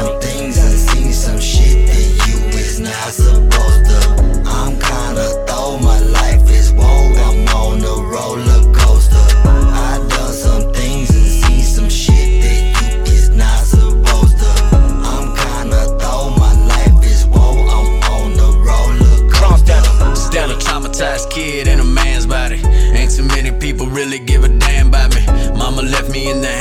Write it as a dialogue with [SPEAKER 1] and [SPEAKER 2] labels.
[SPEAKER 1] some things and seen some shit that you is not supposed to. I'm kinda throw, my life is woe, I'm on a roller coaster. I done some things and seen some shit that you is not supposed to. I'm kinda throw, my life is woe, I'm on a roller coaster.
[SPEAKER 2] Still a traumatized kid in a man's body. Ain't too many people really give a damn about me. Mama left me in the